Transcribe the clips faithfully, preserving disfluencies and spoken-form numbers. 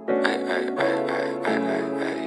Ай, ай, ай, ай, ай, ай, ай.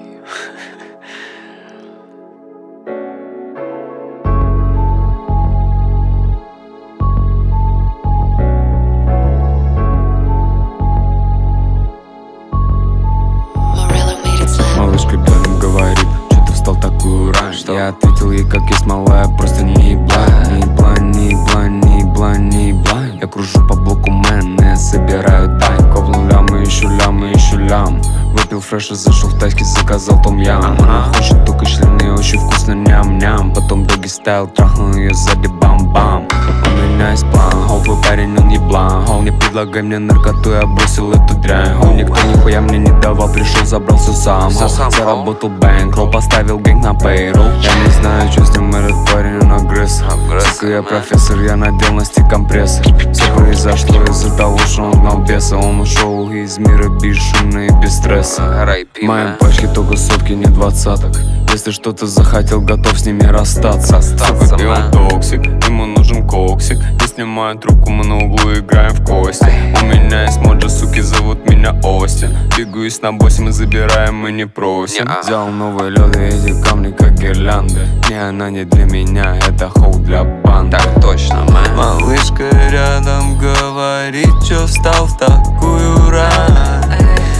Малышка рядом говорит, что ты встал такую рано. Я ответил ей, как есть, малая, просто не ебла. Не ебла, не ебла, не ебла, не ебла. Я кружу по блоку мэн, собираю тай. Коплю лямы, ищу лямы, ищу лям. Выпил фреша, зашел в тайски, заказал том ям. Она хочет только члены, очень вкусно, ням-ням. Потом доги стайл, трахнул ее сзади, бам-бам. У меня есть план, хоу, парень, он еблан. Хоу, не предлагай мне наркоту, я бросил эту дрянь. Хоу, никто нихуя мне не давал, пришел, забрал все сам. Хоу, заработал бэнкролл, поставил гэнг на пейролл. Я не знаю, что с ним этот парень, он агрессор. Сука, я профессор, я надел на стик компрессор. Все произошло из-за того, что он гнал беса. Он ушел из мира бесшумно и без стресса. В моем пачке только сотки, не двадцаток. Если что-то захотел, готов с ними расстаться. Сука, и он токсик, ему нужен коксик. Не снимаю трубку, мы на углу играем в кости. У меня есть моджа, суки, зовут меня Остин. Бегаюсь на боссе, мы забираем, мы не просим. Взял новые лёды, эти камни как гирлянды. Не, она не для меня, это хоу для банды. Так точно, мэн. Малышка рядом говорит, чё встал в такую рань.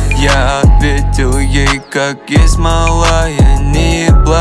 Я ответил ей, как есть, малая, не ебла.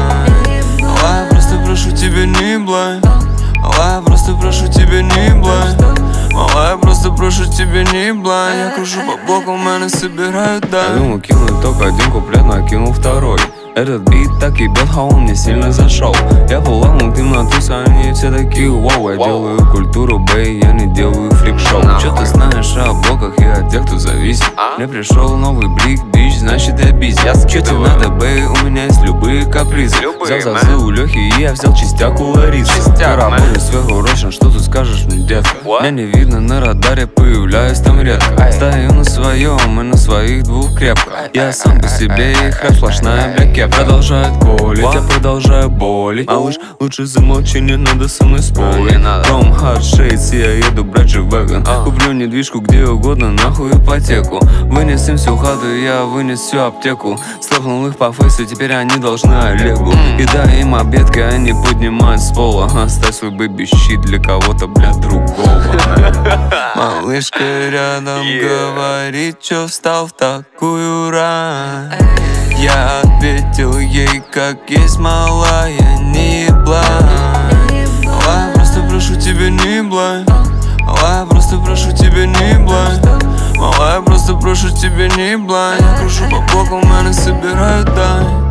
Малая, просто прошу тебя, не ебла. Малая, просто прошу тебя, не ебла. Малая, просто прошу тебя, не ебла. Я кружу по блоку, мене собирают, да. Я думал, кинуть только один куплет, но кинул второй. Этот бит так ебет, а он мне сильно зашел. Я выломал темноту, они все такие воу. Я делаю культуру, бэй, я не делаю фрик-шоу. Чё ты знаешь о блоках и о тех, кто зависит? Мне пришел новый блик, бич, значит я бизи. Чё тебе надо, бэй, у меня есть любые капризы. Взял зазы у Лёхи и я взял частяк у Ларисы. Я работаю сверхурочно, что ты скажешь мне, детка? Меня не видно на радаре, появляюсь там редко. Стою на своем и на своих двух крепко. Я сам по себе и храп, сплошная бляки. Продолжает колить, я продолжаю болеть. Малыш, лучше замолчи, не надо со мной спорить. From Hard Shades, я еду брать же веган. Куплю недвижку где угодно, нахуй ипотеку. Вынес им всю хату, я вынес всю аптеку. Слопнул их по фейсу, теперь они должны Олегу. И дай им обедки, они поднимают с пола. Оставь свой бэби-щит для кого-то, бля, другого. Малышка рядом говорит, чё встал в такую рань. Я ответил ей, как есть, малая, не ебла. Малая, просто прошу тебя, не ебла. Малая, просто прошу тебя, не ебла. Малая, просто прошу тебя, не ебла. Я кружу по блоку, мене собирают, да.